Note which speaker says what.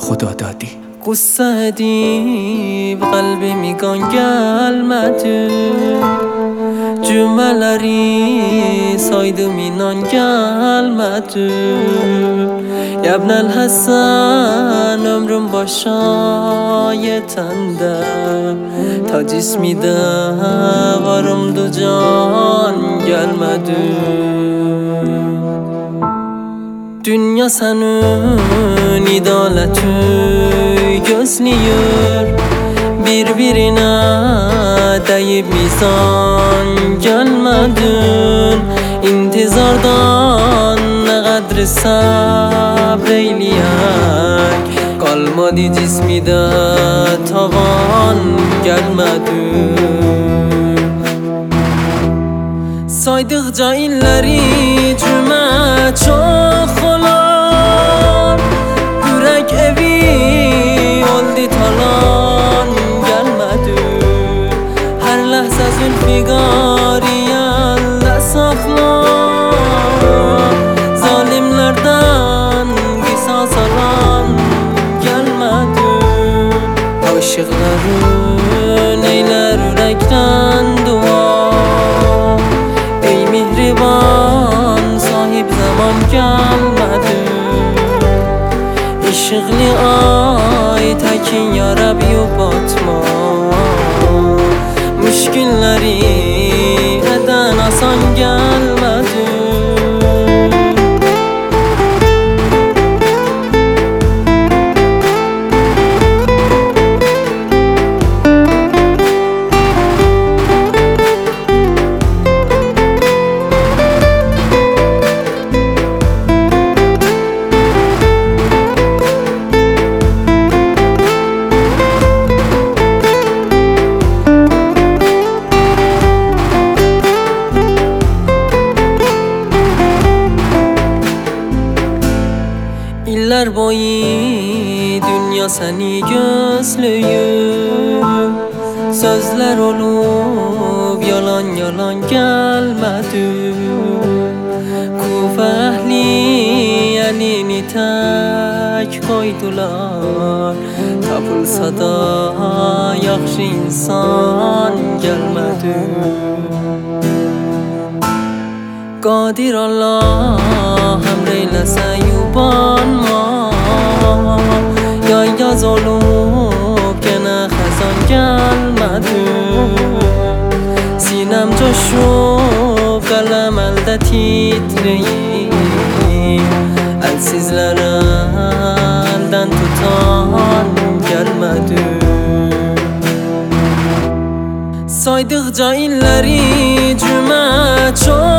Speaker 1: خدا دادی.
Speaker 2: قصه deyip kalbimi kan gelmedi. Cümleleri saydım inan gelmedi. Yabnel Hasan ömrüm başa yetende, ta cismide varımdı can gelmedi. Dünya senin idaletü gözlüyor, birbirine deyip mizan gelmedin. İntizardan ne kadri sabreyleyek, kalmadı cismide tavan gelmedi. Saydıkça illeri cüme çok olan, yürek evi oldu talan gelmedi. Her lahza zülfikari elde sakla, zalimlerden kısas alan gelmedi. Aşıkların eyler yürekten dua, sahip zaman gelmedi. Işıklı ay tekin ya Rabbi batma, müşkilleri eden asan gelmedi. İller boyu dünya seni gözlüyor, sözler olup yalan yalan gelmedi. Kufa ehli elini tek koydular, tapılsa da yaxşı insan gelmedi. Qadir Allah emreyləsə yubanma, yay yaz olub gene xəzan gəlmədi. Sinem coşub qələm əldə titreyib, əlsizlərə əldən tutan gəlmədi. Saydıqca illəri cümə çox